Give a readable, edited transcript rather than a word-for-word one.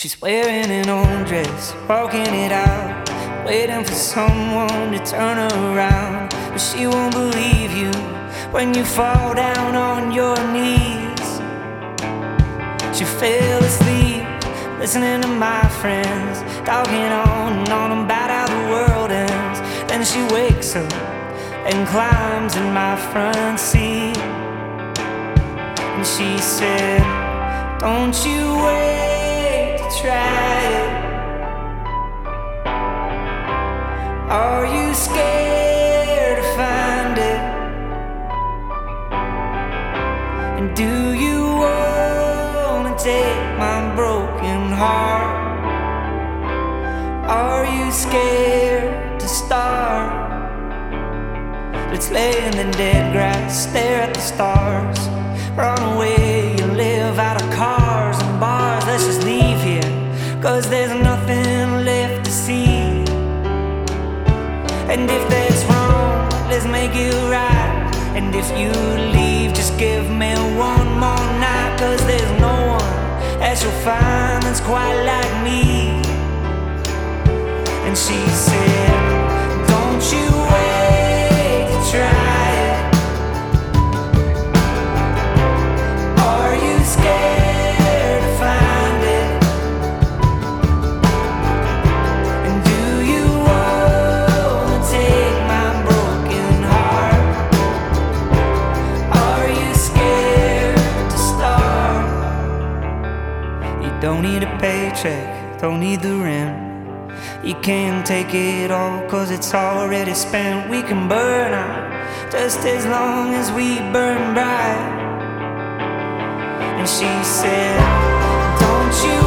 She's wearing an old dress, walking it out, waiting for someone to turn her around. But she won't believe you when you fall down on your knees. She fell asleep, listening to my friends talking on and on about how the world ends. Then she wakes up and climbs in my front seat, and she said, "Don't you wait to try it. Are you scared to find it? And do you wanna take my broken heart? Are you scared to start? Let's lay in the dead grass, stare at the stars, run away, you live out of cars and bars. Let's just leave here, 'cause there's nothing left to see. And if that's wrong, let's make it right. And if you leave, just give me one more night, 'cause there's no one that you'll find that's quite like me." And she said, "Don't you wait to try it. Are you scared to find it? And do you wanna take my broken heart? Are you scared to start?" You don't need a paycheck, don't need the rent. You can't take it all, 'cause it's already spent. We can burn out just as long as we burn bright. And she said, "Don't you